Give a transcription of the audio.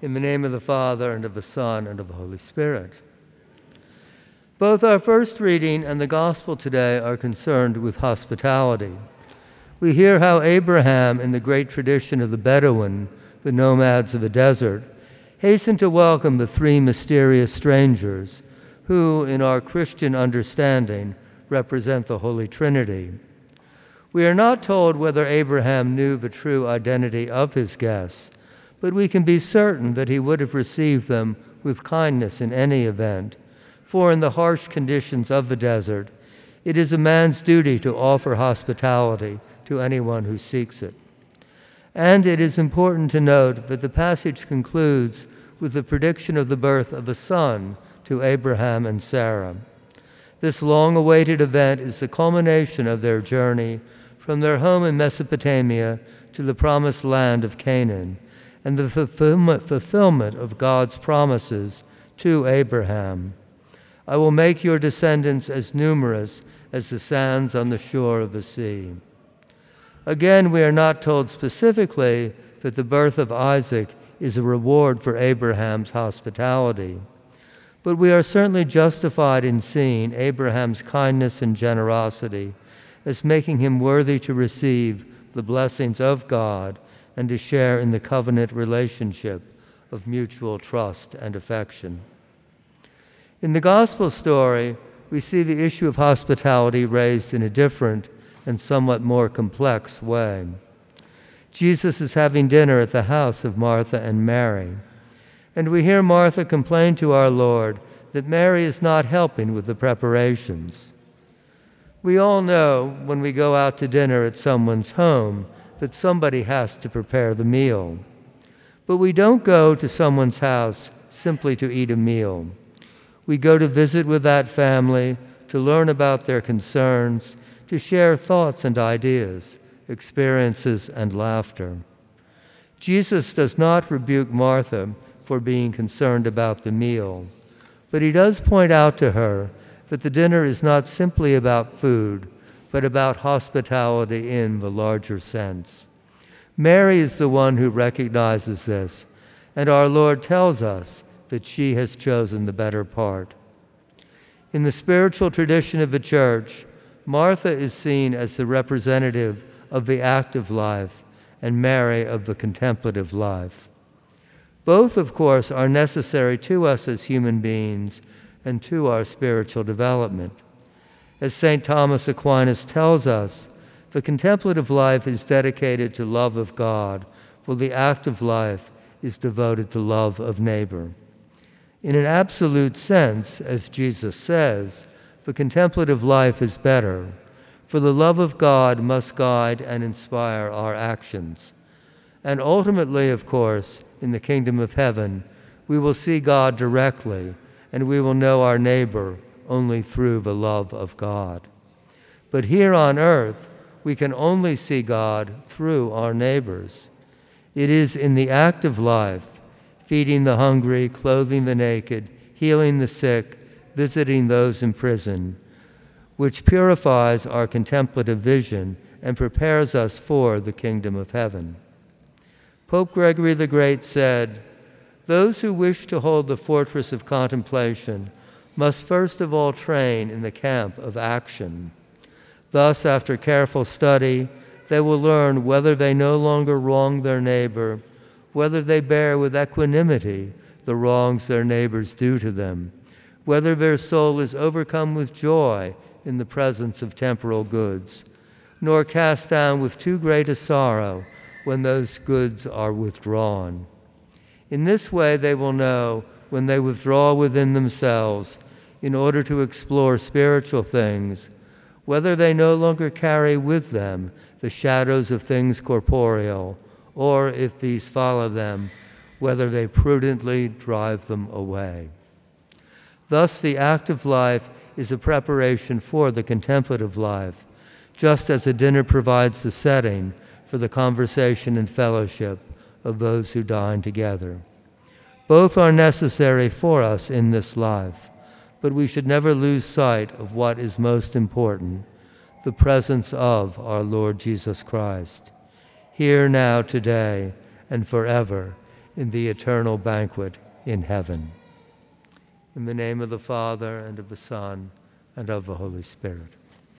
In the name of the Father, and of the Son, and of the Holy Spirit. Both our first reading and the Gospel today are concerned with hospitality. We hear how Abraham, in the great tradition of the Bedouin, the nomads of the desert, hastened to welcome the three mysterious strangers who, in our Christian understanding, represent the Holy Trinity. We are not told whether Abraham knew the true identity of his guests, but we can be certain that he would have received them with kindness in any event, for in the harsh conditions of the desert, it is a man's duty to offer hospitality to anyone who seeks it. And it is important to note that the passage concludes with the prediction of the birth of a son to Abraham and Sarah. This long-awaited event is the culmination of their journey from their home in Mesopotamia to the promised land of Canaan, and the fulfillment of God's promises to Abraham. I will make your descendants as numerous as the sands on the shore of the sea. Again, we are not told specifically that the birth of Isaac is a reward for Abraham's hospitality, but we are certainly justified in seeing Abraham's kindness and generosity as making him worthy to receive the blessings of God and to share in the covenant relationship of mutual trust and affection. In the Gospel story, we see the issue of hospitality raised in a different and somewhat more complex way. Jesus is having dinner at the house of Martha and Mary, and we hear Martha complain to our Lord that Mary is not helping with the preparations. We all know when we go out to dinner at someone's home that somebody has to prepare the meal. But we don't go to someone's house simply to eat a meal. We go to visit with that family, to learn about their concerns, to share thoughts and ideas, experiences and laughter. Jesus does not rebuke Martha for being concerned about the meal, but he does point out to her that the dinner is not simply about food, but about hospitality in the larger sense. Mary is the one who recognizes this, and our Lord tells us that she has chosen the better part. In the spiritual tradition of the Church, Martha is seen as the representative of the active life and Mary of the contemplative life. Both, of course, are necessary to us as human beings and to our spiritual development. As St. Thomas Aquinas tells us, the contemplative life is dedicated to love of God, while the active life is devoted to love of neighbor. In an absolute sense, as Jesus says, the contemplative life is better, for the love of God must guide and inspire our actions. And ultimately, of course, in the kingdom of heaven, we will see God directly, and we will know our neighbor only through the love of God. But here on earth, we can only see God through our neighbors. It is in the active life, feeding the hungry, clothing the naked, healing the sick, visiting those in prison, which purifies our contemplative vision and prepares us for the kingdom of heaven. Pope Gregory the Great said, "Those who wish to hold the fortress of contemplation must first of all train in the camp of action. Thus, after careful study, they will learn whether they no longer wrong their neighbor, whether they bear with equanimity the wrongs their neighbors do to them, whether their soul is overcome with joy in the presence of temporal goods, nor cast down with too great a sorrow when those goods are withdrawn. In this way they will know, when they withdraw within themselves in order to explore spiritual things, whether they no longer carry with them the shadows of things corporeal, or, if these follow them, whether they prudently drive them away." Thus, the active life is a preparation for the contemplative life, just as a dinner provides the setting for the conversation and fellowship of those who dine together. Both are necessary for us in this life, but we should never lose sight of what is most important, the presence of our Lord Jesus Christ, here, now, today, and forever, in the eternal banquet in heaven. In the name of the Father, and of the Son, and of the Holy Spirit.